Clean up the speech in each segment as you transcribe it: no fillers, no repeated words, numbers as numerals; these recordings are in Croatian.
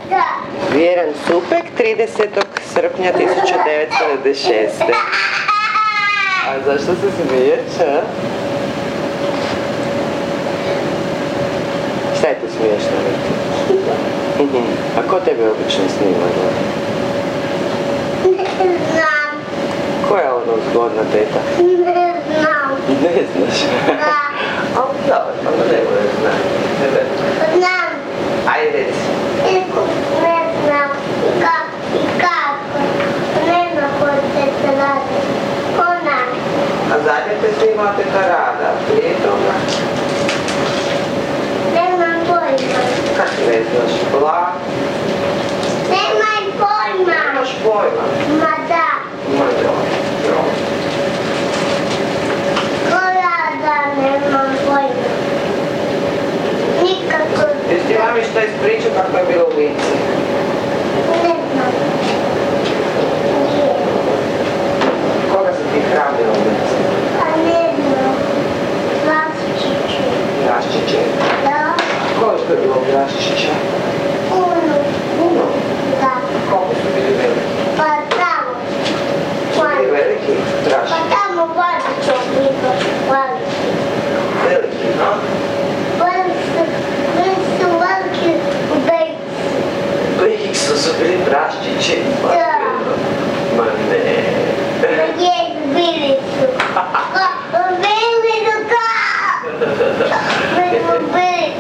Da. Vjeran Supek, 30. srpnja 1996. A zašto se smiješ, a? Šta je tu smiješno? A ko tebe obično snima? Ne znam. Ko je ono zgodna teta? Ne znam. Ne znaš? Da. Dobro, onda ne budeš znati. Znam. Ajde reci. Ne znam. I kako. Nema ko se to radi. Ona. A zadnje te snimala teta Rada, prije toga? Nemam pojma. Kako ne znaš? Bla? Nemam pojma. Nemaš pojma. Ma da. Ma dobro. Rada nemam pojma. Nikako. Jesi ti mami šta ispričao kako je bilo u Lici? Ne znam. Nije. Koga si ti hranila u Lici? A ne znam. Vlastiću. Raščiće. Da. Ko je što je bilo u Raščića? Puno. Puno. Da. Koliko su bili veliki? Pa tamo. Su bili veliki? Pa Raščići. tamo vlastiću bilo. Veliki. Veliki, no? Su veliki u Bejcu. Bejksu su bili Raščići. Da. Ma ne. Ma jesu, bili su. Bili su kao. Mi smo bili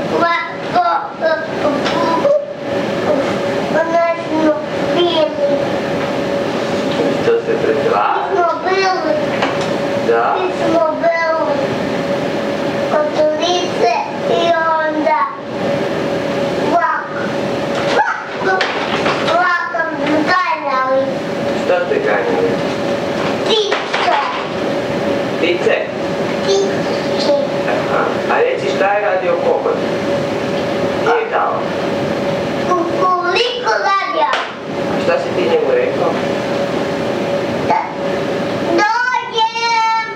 Ona smo bili. To se pretila. Mi smo bili. Da? Mi smo bili kod Lice i onda vlakom ganjali. Što ste ganjali? Ptice. Ptice? Ptice. Aha. A reci šta je radio Kokot? Nije dao. Koliko radija? Šta si ti njemu rekao? Dođem.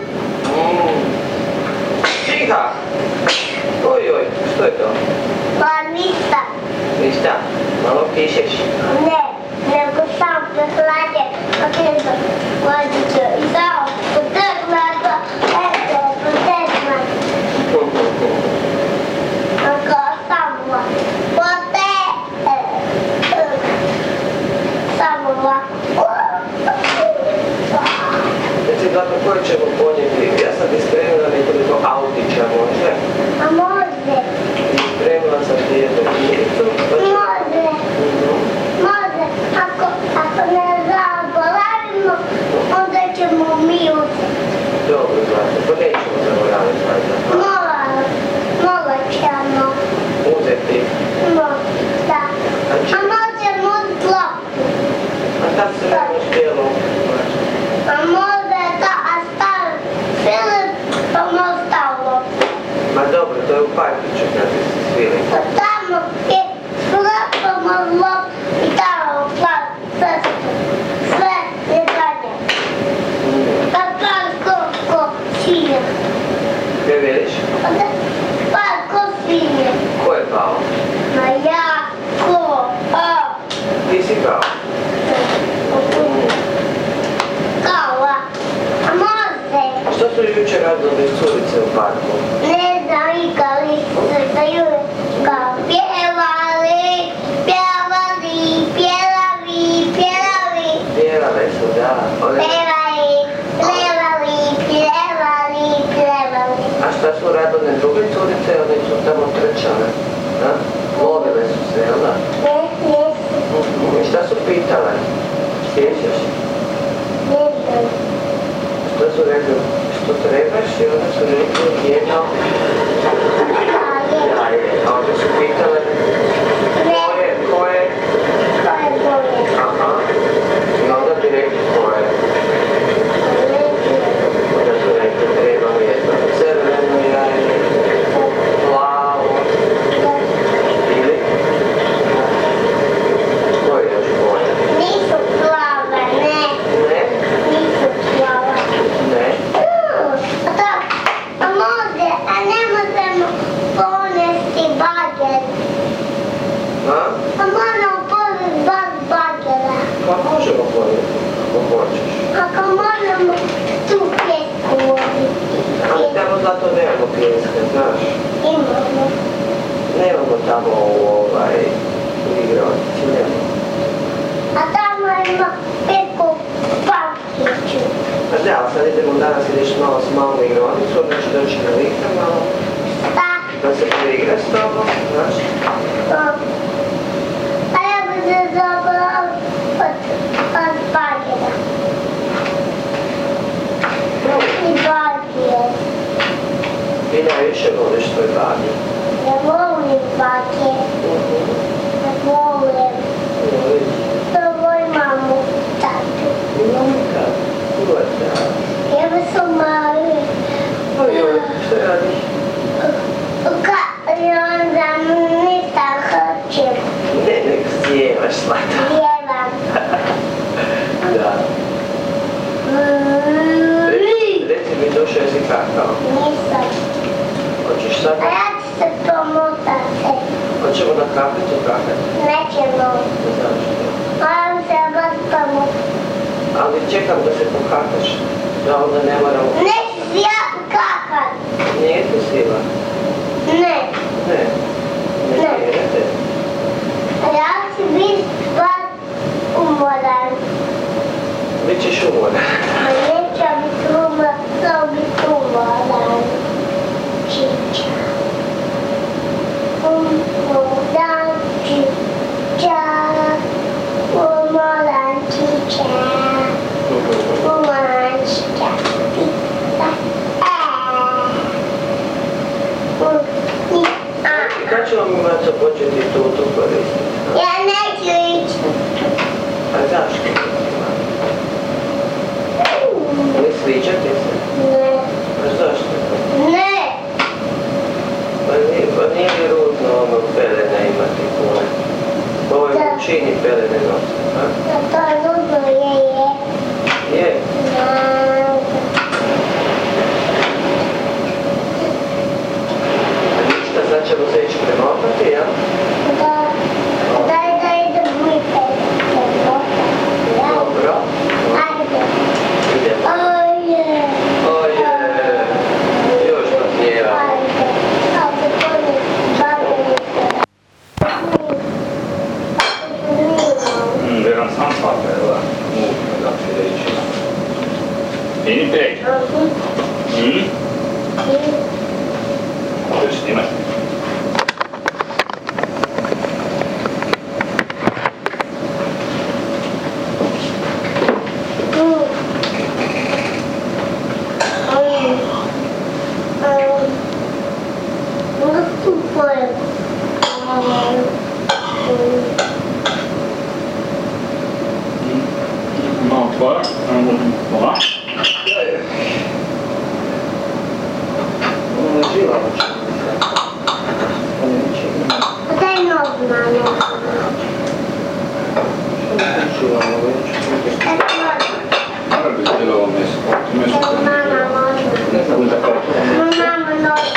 Tiha! Oj, što je to? Pa ništa. Ništa, malo pišeš. Ne, nego sam prehlađe. Okreću, vladiću i dao. Potrgla, eto, potrgla. Ako samo Reci, Zlato, koje ćemo ponijeti? Ja sam ti spremila nekoliko autića, može? A može. I spremila sam ti jednu knjigicu. Može. Može. Ako ne zaboravimo, onda ćemo mi uzeti. Dobro, Zlato, pa nećemo zaboraviti, valjda. Mola ćemo. Uzeti. Da. A možemo uzeti loptu. A tad se ne uspjelo. A možda je to, a stav Filip pa mu ostalo. Ma dobro, to je u parkiću kad se svili. Pa tamo je sklopamo lop i tamo plav cestu. Sve je zadnje. Pa ko svinja. Gdje veliš? Pa ko svinja. Ko je pao? Ma ja, ko, Ti si pao. Kava. A može. Što su jučer radili curice u parku? Ne znam, igrali su se za Jureka. Pjevali. Pjevale su, da. Pjevali. A šta su radile druge curice? One su tamo trčale. Lovile su se, jel da? I šta su pitale? Sjećaš? Što su rekli? Što trebaš? I onda su rekli jedno jaje. A onda su pitale koje? Aha. I onda bi rekli koje. Onda su rekli trebam jedno crveno jaje, plavo. Ili? Koje još boje? Nisu plave, ne. Ne? Nisu plave. Ne? A ne možemo ponesti baget. A? A moramo zato nemamo pljeska, znaš? Imamo. Nemamo tamo u igronici, nemamo. A tamo ima Peku parkiću. Pa da, ali sad idemo danas ideš malo s malom igronicu, onda ću doći na Vika malo. Da. Da se poigra s tobom, znaš? A ja bi se zabila od bagera. I bagir. I najviše voliš tvoj bagir. Ne volim bagir. Ne volim. To volim mamu, tatu. Mamka, uvata. Ja bi su mali. Ojoj, što radiš? I onda ništa hoćem. Ne, nek sjevaš slata. Jevam. Da. Reci mi duše, jesi kakao? Nisam. Hoćeš sad? A ja ću se promotati. Hoćemo na kapetu kakati? Nećemo. Zašto? Moram se baš promotati. Ali čekam da se pokakaš. Da onda ne moramo... Neću ja kakat. Nije ti sila? Ne. Ne. Ne vjerujete? A ja ću biti baš umoran. Bićeš umoran. A neću biti umoran, to biti umoran. Čiča. Umoran čiča. Umoran čiča. Umoran čiča. I kad ćemo mi maco početi tutu koristiti? Ja neću ići. A zašto? Ne sviđa ti se? Ne. A zašto? Ne. Pa nije li rudno ono pelene imati pune? Po ovoj mučini pelene nosi, a? To je nudno je. Je. Ništa, sad ćemo se ići premotati, ja? Da idem mi Dobro. Ajde. Idemo. Oje. Oje. Još pa pjeva. Ajde. Kako to mi Redan sammanfattar jag det. Dags att ići. Fini peg. Hoćeš snimati? Malo kvar, hvala. Živa hoće. On je neće imati. Daj nogu na nogu. Što ne živa ovo već? Mora bi bilo ovo mjesto. Mama može. Ne znam da kako. Mama nogu.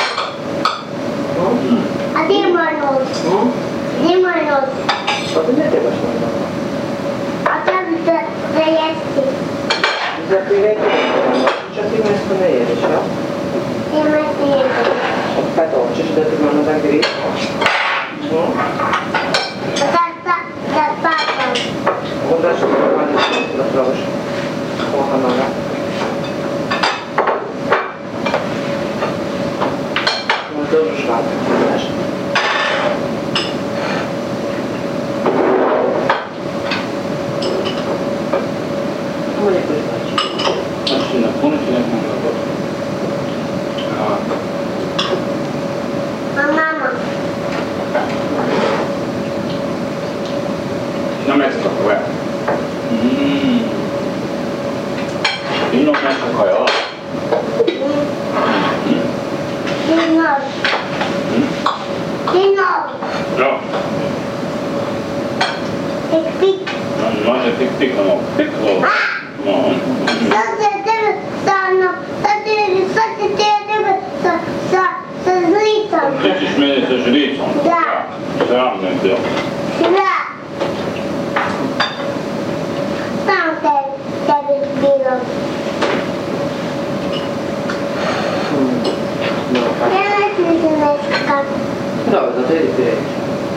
A gdje je moj nos? Gdje je moj nos? Pa ti ne trebaš moj doma. A treba da jesti. Za ti ne trebaš, čak ti mjesto ne jedeš, ja? Ima ti jesti. Kad hoćeš da ti mama da grije? Da patam. Onda ću se raditi da probaš. Oha noga. Dobro švaka, znaš? Ovo lijepo izlači. Znači napuniti nekom na bodu. A mama? Na mjesto kako je. Fino mjesto koje je ovo. Dinor. Dinor. Bravo. Pik. Može pik ono. Pik ovo. Sad će tebe sad će tebe sa zlicom. Ti ćeš mene sa žricom? Da. Sram me bilo. Da. Sam tebi bilo. pireći.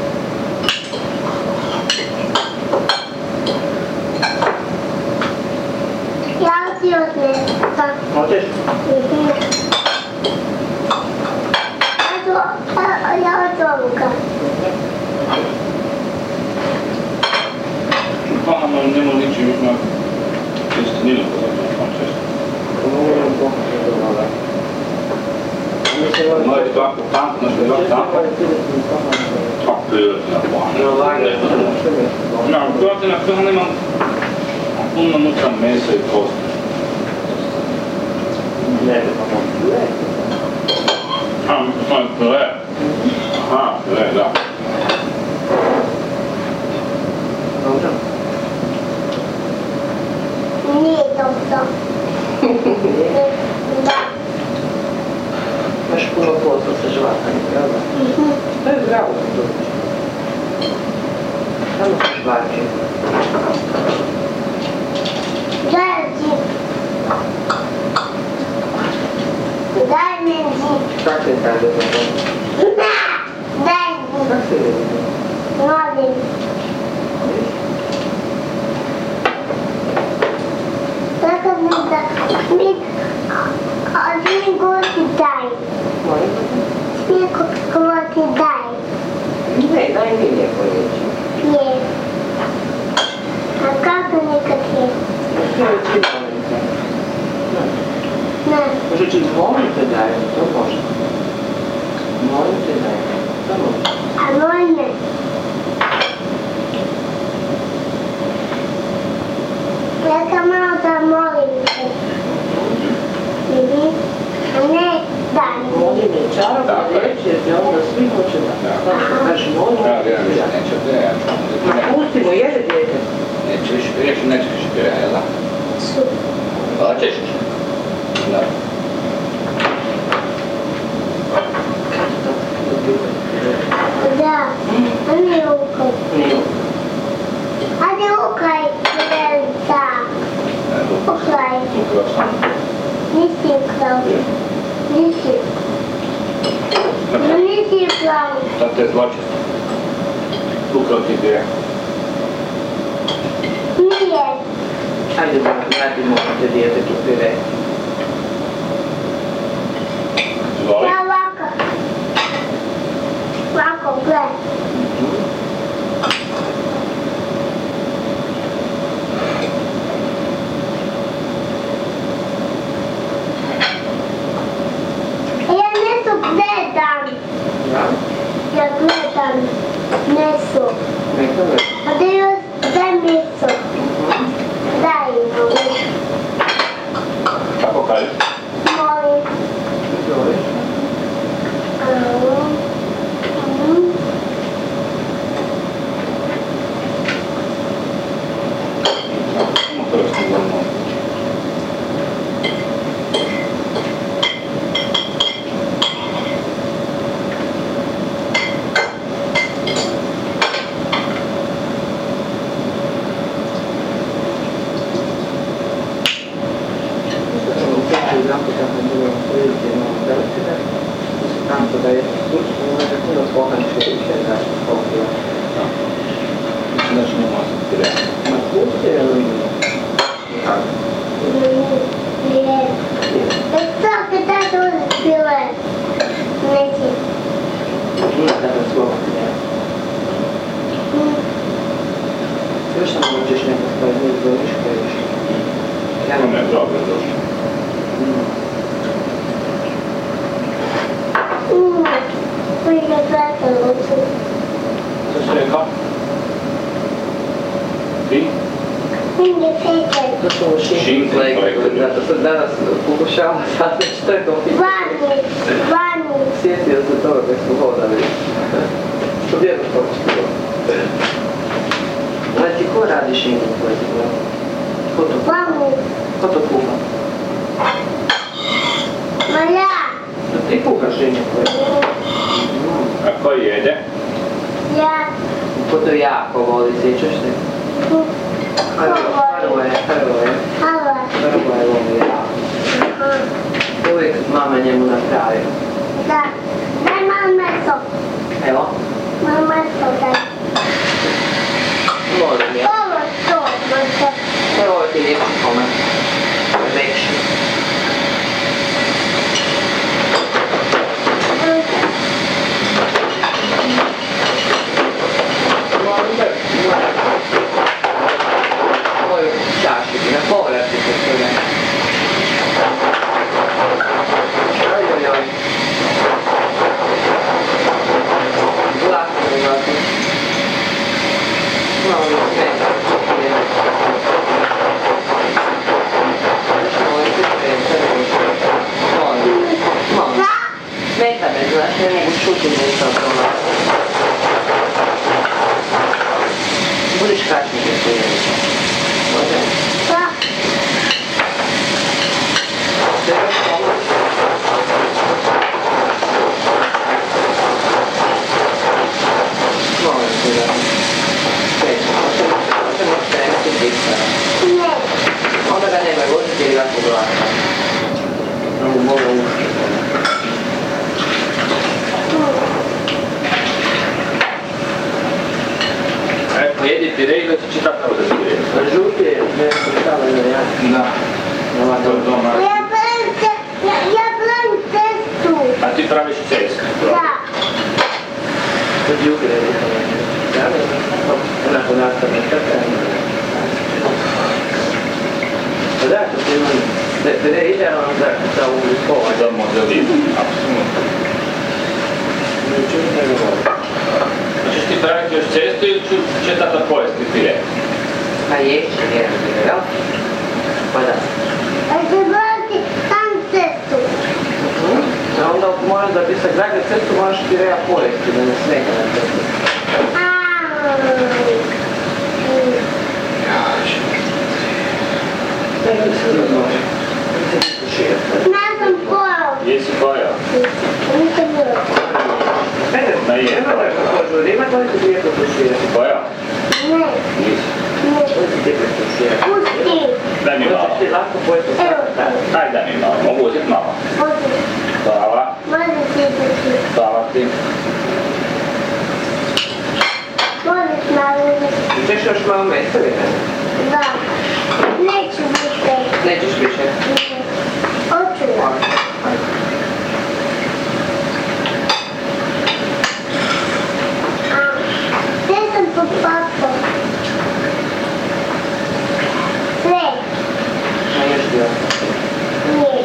Ja ti odnesem. Hoćeš? Ja od ovoga. Ono nema ničim ima testeninu koja je često. Moje svako tanko, nešto je svako tanko. Tako prirodna plana. Ja, prirodna plana nemam puno nutra mesa i kosti. Ne, pa možda. To je pile. Aha, pile, da. Dobro. Nije dobro. Da. Imaš puno posla sa žvakanjem, pravda? To je zdravo da dobiš. Samo sa žvačim. Daj džip. Daj mi džip. Kako se kaže za to? Daj džip. Kako se vidi? Molim. Tako mi a vi goti daj. Molim? Svi goti daj. Ne, daj mi lijepo reći. Je. A kako nekad je? To je svi molim te. Ne. Može ti molim te daj, to može. Molim te daj, to može. A moj ne. Ja sam malo da molim se. A ne daj. Molim je čarobna riječ jer ti onda svi hoće da. Znači, kažeš molim Ja, te vjerujem daj. da neće da ja ću. Ma pustimo, jede dijete. Neće više riječi, neće više pira, jel da? Hoćeš? Da. Da. A ne ukaj. Nije. Ajde ukaj. Da. Ukraj. Ukrao sam. Nisi ukrao. Nisi. Nisi ukrao. Sad te zločesto. Ukrao ti pira. Nije. Ajde da vratimo te dijete tu pire. Zvoli? Ja ovako. Ovako, gledaj. Ja meso gledam. Ja? Ja gledam meso. Neka već. A daj meso. Daj molim. Kako kažeš? Molim. Zoveš? Samo prsti zvolimo. Tanto da je puno pohanče više znači popio. Mislim da će njemu ostati pira. Ma pusti je li nije? Tako. Nije. Što kada to uspjela? Neće. Nije kada slovo nije. Još sam hoćeš neka stvar, nije zvoniš previše. Ja To ne, dobro, došlo. Prije gledala tu. Što si rekao? Ti? Nije fejker. To su ovo Šinken flake. zato sad danas pokušava sad što je to pitanje. Vani. Sjetio se toga kad smo hodali. Što vjerno počeo. Ali ti ko radi šinken flake? Ko to kuha? Vani. Ko to kuha? Ma ja. Da ti kuhaš šinken flake? A ko jede? Ja. Ko to jako voli, sjećaš se? Hrvoje. Hvala. Hrvoje voli jako. Uvijek mama njemu napravi. Da. Daj malo meso. Evo. Ne mogu čuti nešto od toga. Budiš kasnije se jeliš. Može? Da. Sve još pomoć. Molim se da. Možemo krenuti diktara. Ne. Onda ga nemoj voziti ili jako glasa. Mogu ušti. Jedite rej da će čitati tako da ti rej. Žuti je nešto stavljeno, ja? Da. To je doma. Ja pravim cestu. A ti praviš cestu? Da. To je žuti je onako nastavno tako. Pa da, to ti imam. Da je idealno za ulikovanje. Za modelin, apsolutno. Ničim ne govorim. Hoćeš ti praviti još cestu ili će tata pojesti pire? Pa ješi jedan pire, jel? Pa da. A će praviti tam cestu. A onda moraš da bi se gradio cestu, moraš pireja pojesti, da ne smeta na cestu. Ja sam pojao. Jesi pojao? Nisam pojao. Ma je. Nema da kako žuri, ima koliko ti je potušira. Jesi pojao? Ne. Nisi. Ne. Koliko ti je potušira. Pusti. Daj mi malo. Možeš ti lako pojeti Evo. tako. Daj mi malo. Mogu uzeti malo? Može. Hvala. Može ti pusti. Hvala ti. Možeš malo. Češ još malo mesta vidjeti? Da. Neću više. Nećeš više? Hoću. Sve sam popapao. Sve. Ma još dio. Nije.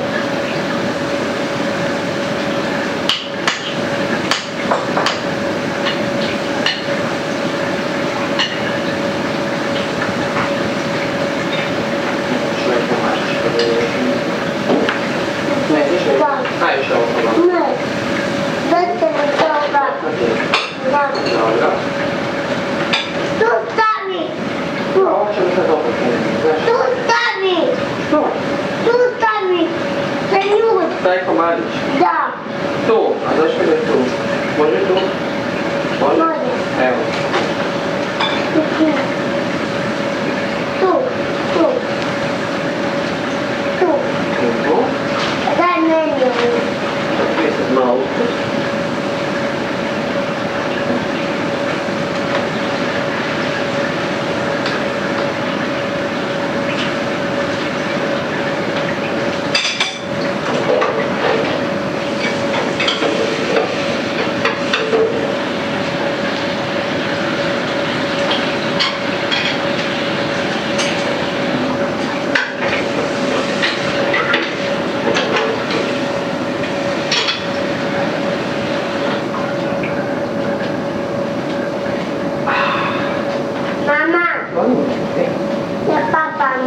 Što je pomažeš kada je još? Nećeš više? Da. Najviše ovo pomažeš. Ne. Dajte mi toga. Da. Dobro. Tu stavi. Ovo ćemo sad opet krenuti, znaš? Tu stavi. Što? Tu stavi. Za ljud. Taj komadić. Da. Tu, a zašto je tu? Može tu? Može? Može. Evo. Tu. Tu. Tu. Tu. Tu. Daj meni ovo. Ti sad malo usput. Mama. Ej. Ja papam.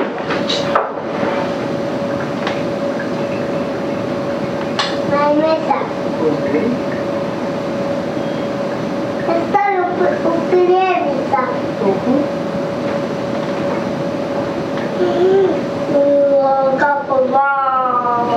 Najmeta. Ja stavim u pljevica. Kako wow.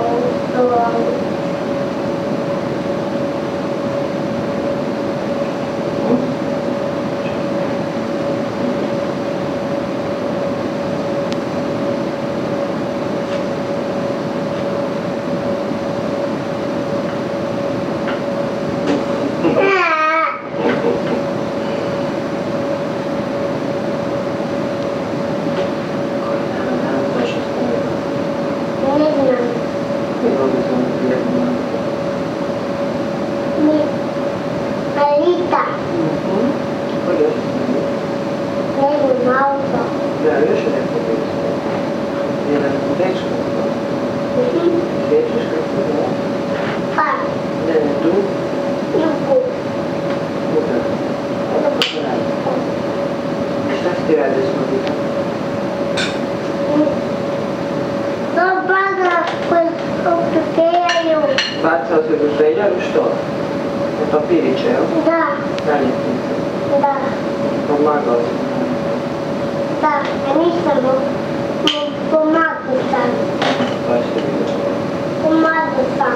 papiriće, jel? Da, Naljepnice. da, Pomagao sam. da, a nisam pomagao sam. Baš se vidio. Pomagao sam.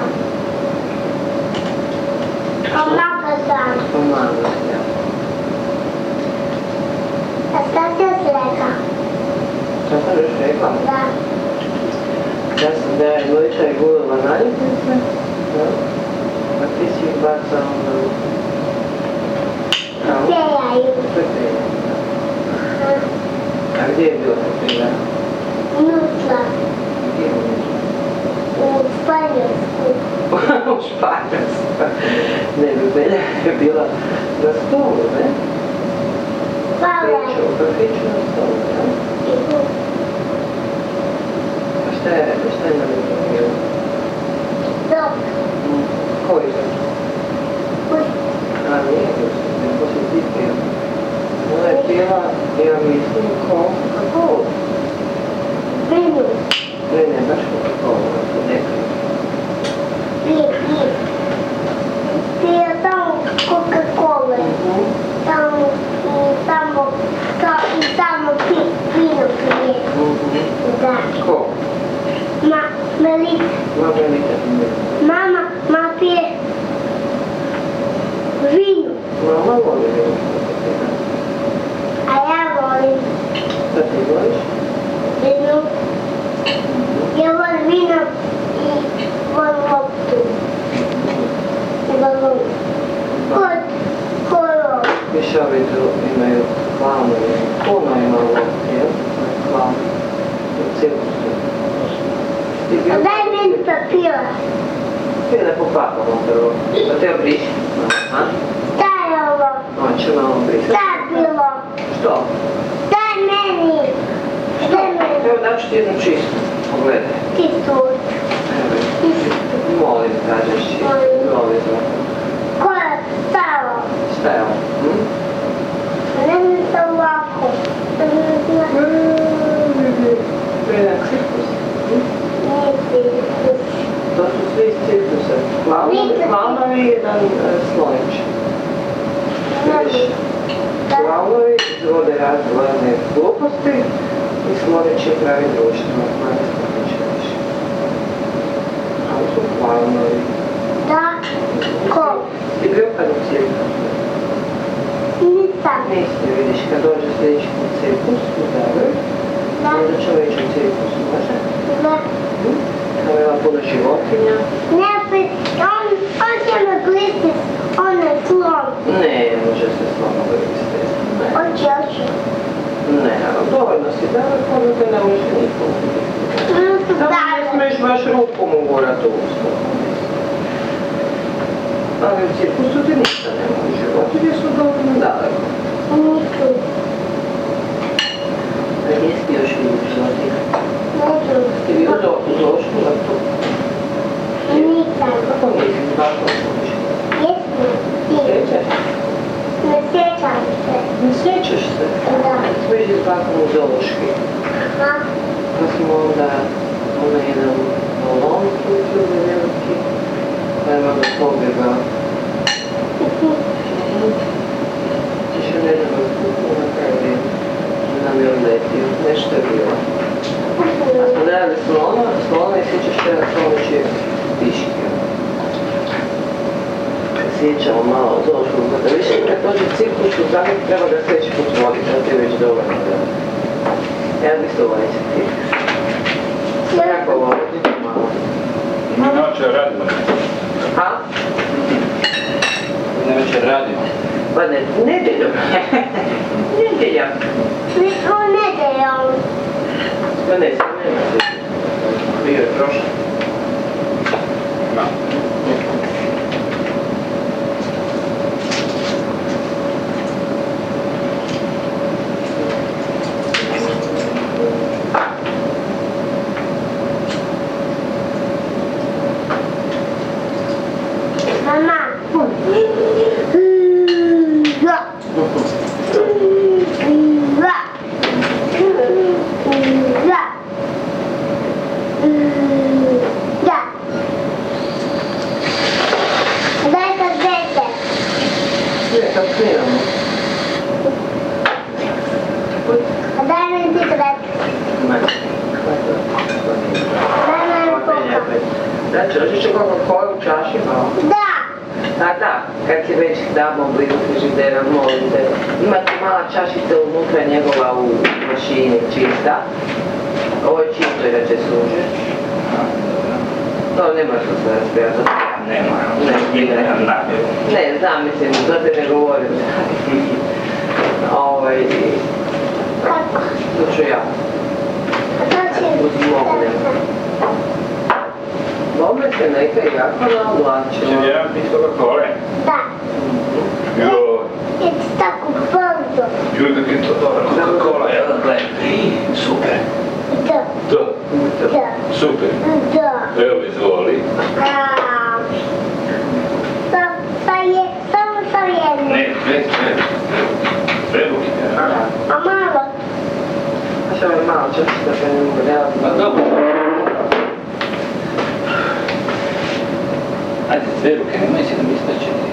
Pomagao sam. Pomagao sam, ja. A šta si još rekao? Šta sam još rekla? Da. Ja sam da je Milića i gulila naljepnice, da? A ti si ih bacao na... Pejaju. Pepelja. A gdje je bila pepelja? Unutra. Gdje je unutra? U Španjolsku. U Španjolsku. Ne, pepelja je bila na stolu, ne? Hvala. U kafiću na stolu, ne? A šta je na unutra bilo? Dok. Koji je? A nije bilo, nego si ti pio. Ona je pila, ja mislim, Coca-Cola. Vinu. Ne, baš Coca-Cola, nekaj. Pije. Pije samo Coca-Cola. Samo vino pije. Da. Ko? Melita. Mama pije vino. Mama voli vino. A ja volim Šta ti voliš? vino. Ja volim vino i volim loptu. I balon. Kolo. Više ovi imaju klaunovi. Puno ima lopti, jel? Klaun. U cirkusu. Daj meni papira. Ti je lepo papamo prvo. Da te obriši. Aha. Šta je ovo? Hoće malo obrisati. Šta je bilo? Što? Daj meni. Evo daću ti jednu čistu. Pogledaj. Ti tu. Molim, kažeš ti. Molim. Ko je stalo? Šta je ovo? Ne mi se ovako. To je jedan cirkus. Nije cirkus. To su svi iz cirkusa. Klaunovi i jedan slonić. Vidiš? Klaunovi izvode razne gluposti i slonić je pravi društvo. Mali slonić više. A ovo su klaunovi. Da. Ko? Ti bio kad u cirkusu? Nisam. Nisi, vidiš, kad dođe sljedeći put cirkus u Zagreb, onda ćemo ići u cirkus, može? Da. Tamo ima puno životinja. Ne, on će me gliti, on je slon. Ne, može se sloma glistiti. Oće. Ne, ali dovoljno si daleko, onda te ne može niko glistiti. Samo ne smiješ baš rukom ugurati u usta. Ali u cirkusu ti ništa ne može. Životinje su dovoljno daleko. Nisu. A gdje si još vidio životinje? Nisu. Ti bio u zoološkom vrtu? Nisam. Kako nisi? Kako služiš? Jesmo. Ti. Sjećaš? Ne sjećam se. Ne sjećaš se? Da. Smo išli s bakom u zoološki. Aha. Pa smo onda jedan balon uključili veliki. Pa je onda pobjegao. Više ne znam kako na kraju nam je odletio. Nešto je bilo. A smo gledali slona i sjećaš te na slonići piške. Sjećamo malo od zoološkog vrta. Više kad dođe cirkus u Zagreb treba ga sljedeći put voditi, ali ti je već dovoljno. Ja bih to volim se ti. Jako volim, malo. Mi noće radimo. Ha? Mi večer radimo. Pa ne, nedjeljom. Nedjeljom. Nismo nedeljom. Pa ne, sam nema se. Bio je prošao. Da. Mama. čaši malo? Da. A da, kad si već damo blizu frižidera, molim te. Imate mala čašica unutra njegova u mašini, čista. Ovo je čisto inače služi. To ne možeš to sve razpijati. Nema, ne, znam, mislim, to te ne govorim. Kako? To ću ja. A to će... Bome se neka jako navlačila. Će jedan pit Coca-Cola? Da. Joj. Je ti tako brzo. Joj, kak je to dobro. Coca-Cola, jedan gledaj. Super. Da. Da. Da. Super. Da. Evo izvoli. Samo jedno. Ne, sve ruke. A malo? A što je malo čašica da ne mogu delati? Pa dobro. Ajde, sve ruke, nemoj si da mi istačeti.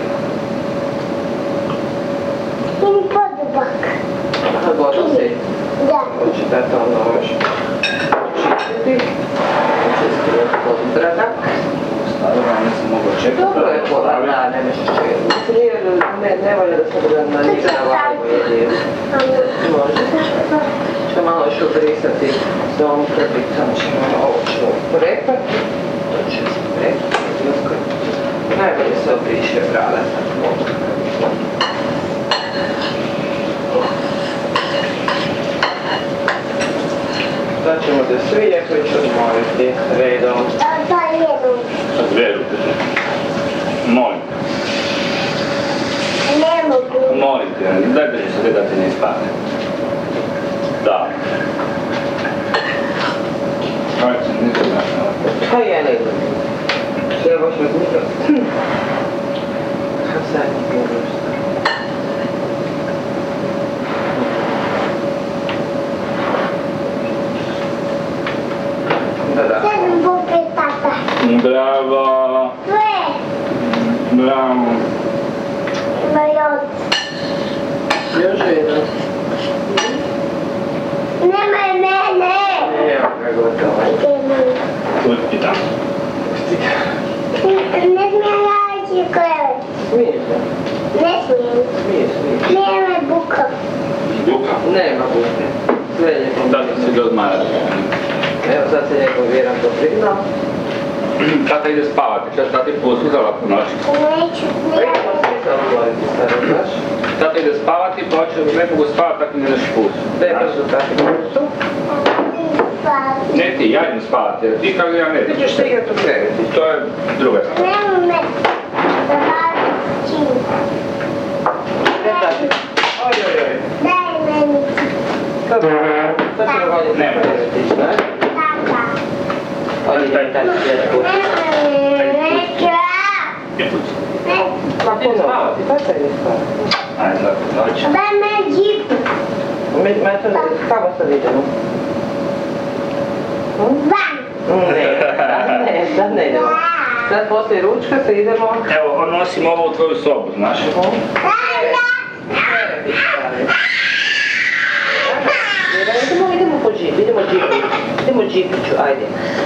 Ili podubak. A gotov si? Da. Hoće da to onda još čistiti. Očistiti od podbradak. Stavljamo, nisam mogao čekati. Dobro je pola, da, ne možeš čekati. Ne volje da se na njega navalimo jedinu. Može. Što malo još obrisati s ovom krpicom. Ovo ćemo prepati. To će se prepati. Najbolje se obriše brada. Sad ćemo da svi lijepo ići odmoriti redom. Da jedno. Sa dve ruke. Molim. Ne mogu. Molim te, daj drži se da ti ne ispadne. Da. Ajde, nisam našao. Pa ja ne znam. Sve baš me guža. Sad mi guža. Sedem buke tata. Bravo. Sve. Bravo. Ima još. Još jedan. Nemoj mene. Evo ga gotovo. Pusti tamo. Ne smijem ja ići klevet. Smiješ da? Ne smijem. Smiješ. Nema buka. Buka. Nema buke. Sve je lijepo. Tata se ga odmara. Evo sad se lijepo vjeram to priznao. Tata ide spavati, šta tati poslužala po noći. Neću. Pa idemo svi se odmoriti, staro, znaš? Tata ide spavati, pa hoće, ne mogu spavati tako ne daš pus. Daj brzo tati pustu. Ne ti, ja idem spavati, jer ti kako ja ne Ti idem. ćeš se igrati u kreveti. To je druga stvar. Nemoj me. Završi. Ne tati. Oj. Daj meni. Sad ćemo valjati u Nema. kreveti, znaš? Tata. Oj, tati dječku. Neću. Ma puno spavati, tata ide spavati. Ajde, tako noć. Daj me džip. Kako sad idemo? Van. Sad ne idemo. Sad poslije ručka se idemo... Evo, nosim ovo u tvoju sobu, znaš? Idemo po džipu, idemo džipiću, ajde.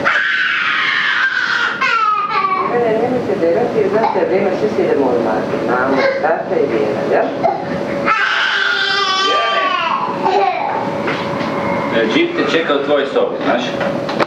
Nemojte derati jer znate vrijeme svi se idemo odmati. Mamo, tata i Vjera, jel? Džip te čeka u tvojoj sobi, znaš?